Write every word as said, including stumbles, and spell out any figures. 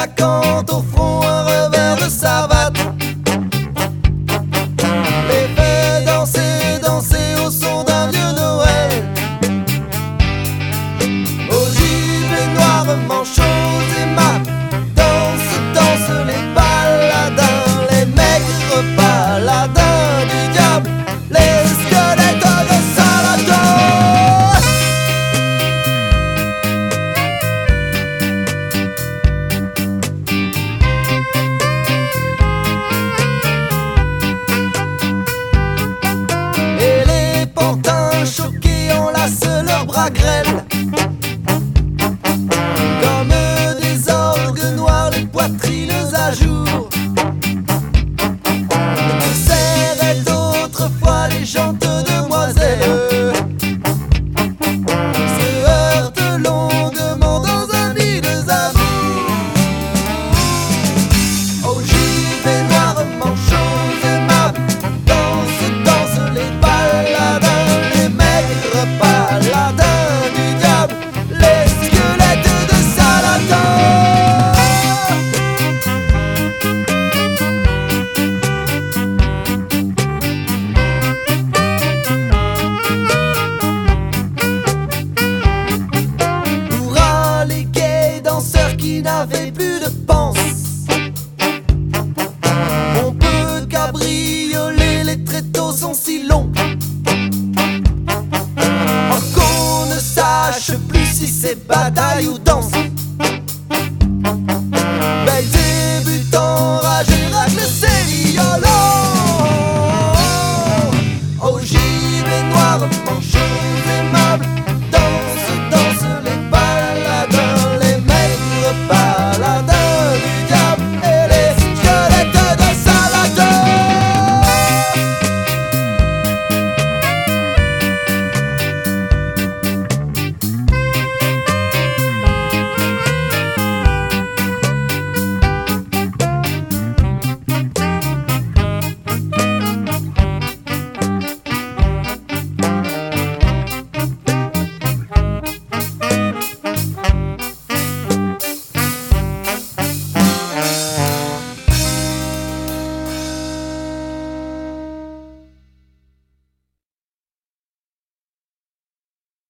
claquante au front un revers de savate. Les fait danser, danser au son d'un vieux Noël. Aux gibets noirs, manchots et mat, dansent, dansent les paladins, les maigres paladins du diable, les squelettes de Salado. Et les pantins choqués enlacent leurs bras grêles, comme des orgues noirs, les poitrines à jour.